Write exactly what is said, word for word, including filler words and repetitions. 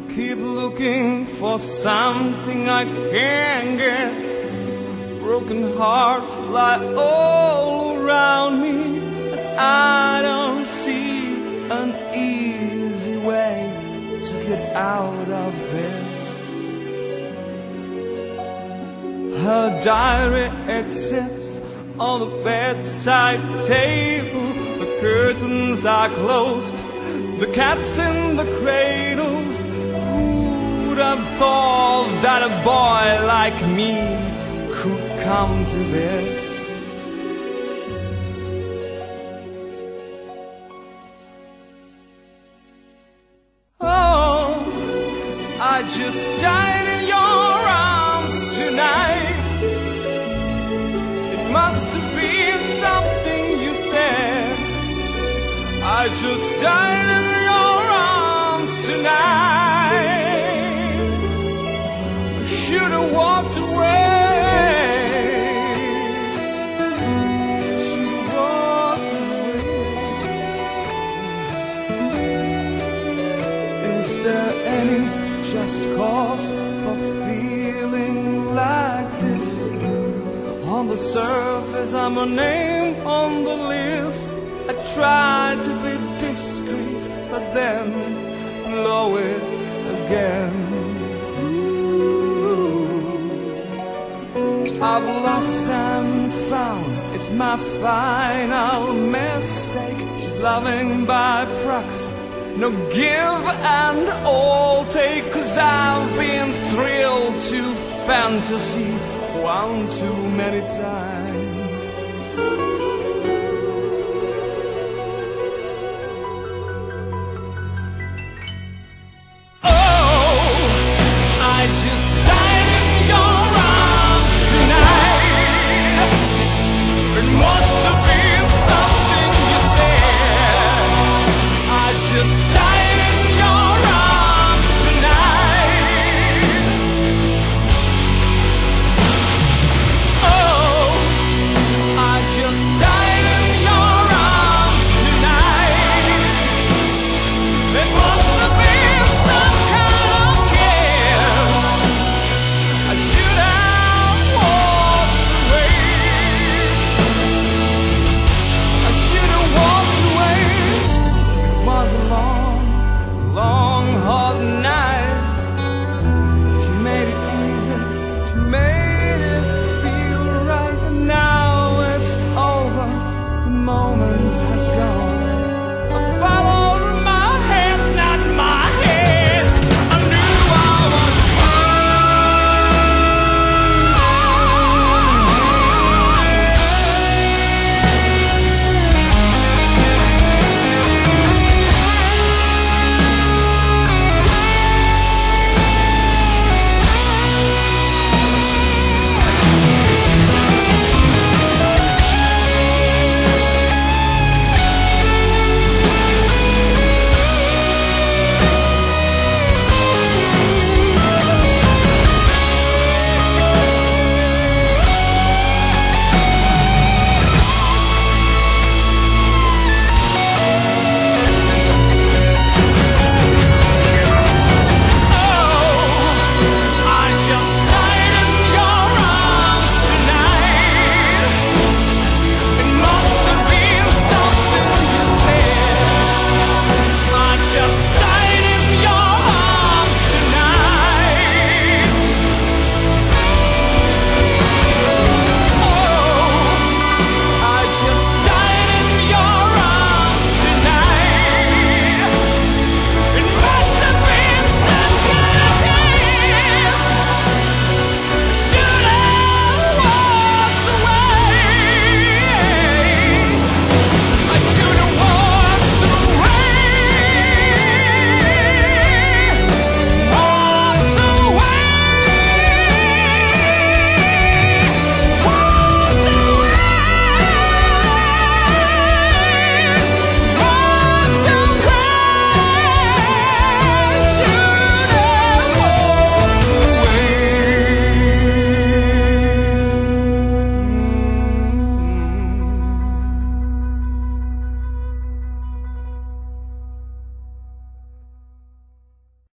keep looking for something I can't get. Broken hearts lie all around me, and I don't see an easy way to get out of this. Her diary, it sits on the bedside table. The curtains are closed, the cat's in the cradle. Who would have thought that a boy like me could come to this? Oh, I just died in your arms tonight. It must have been something you said. I just died in your arms tonight. I should have walked away. Should have walked away. Is there any just cause for feeling like this? On the surface, I'm a name on the list. I try to be discreet, but then blow it again. Ooh. I've lost and found, it's my final mistake. She's loving by proxy, no give and all take. 'Cause I've been thrilled to fantasy one too many times.